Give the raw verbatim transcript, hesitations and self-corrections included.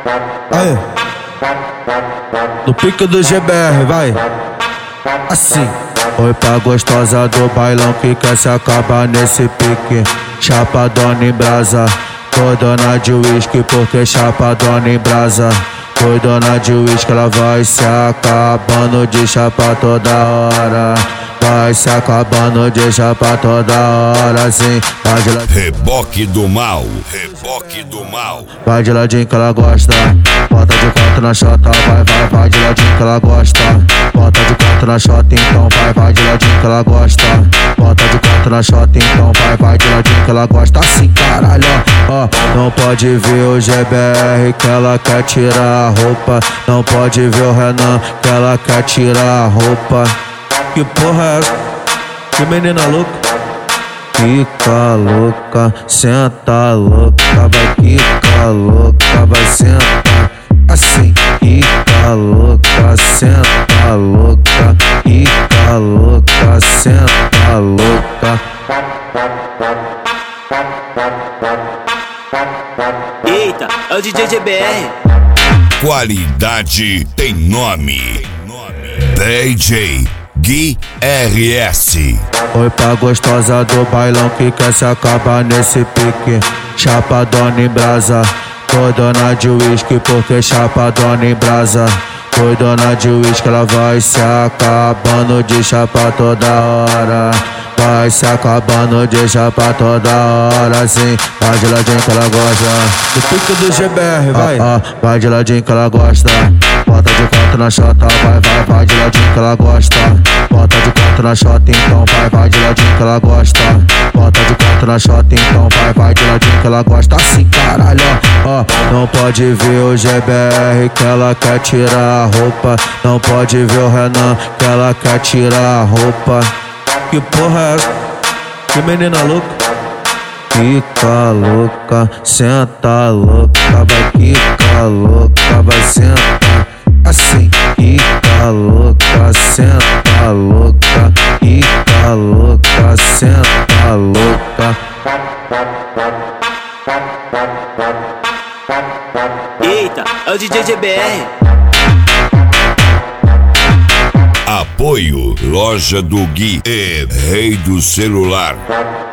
Aí, no pique do G B R, vai. Assim. Oi pra gostosa do bailão que quer se acabar nesse pique. Chapadona em brasa, foi dona de uísque porque chapadona em brasa. Foi dona de uísque, ela vai se acabando de chapa toda hora. Vai se acabando de chapa toda hora, assim. Vai de ladinho. Reboque do mal, reboque do mal. Vai de ladinho que ela gosta. Bota de quatro na chota, vai, vai, vai de ladinho que ela gosta. Bota de quatro na chota, então vai, vai de ladinho que ela gosta. Bota de quatro na chota, então vai, vai de ladinho que ela gosta. Assim, caralho, ó, ó. Não pode ver o G B R que ela quer tirar a roupa. Não pode ver o Renan que ela quer tirar a roupa. Que porra é essa? Que menina louca? Fica louca, senta louca, vai ficar louca, vai sentar assim. Fica louca, senta louca, fica louca, senta louca. Eita, é o D J G B R. Qualidade tem nome. D J Gui R S. Oi pra gostosa do bailão que quer se acabar nesse pique. Chapadona em brasa, foi dona de uísque porque chapadona em brasa. Foi dona de uísque, ela vai se acabando de chapa toda hora. Vai se acabando de chapa toda hora, assim. Vai de ladinho que ela gosta. Do pique do G B R, vai. Ah, ah, vai de ladinho que ela gosta. Bota de quatro na chota, vai, vai, vai de ladinho que ela gosta. Bota de quatro na chota, então vai, vai de ladinho que ela gosta. Bota de quatro na chota, então vai, vai de ladinho que ela gosta. Assim, caralho, ó, ó. Não pode ver o G B R que ela quer tirar a roupa. Não pode ver o Renan que ela quer tirar a roupa. Que porra é essa? Que menina louca? Fica louca, senta louca, vai ficar louca, vai sentar assim. Fica louca, senta louca, fica louca, senta louca. Eita, é o D J G B R. Apoio Loja do Gui e Rei do Celular.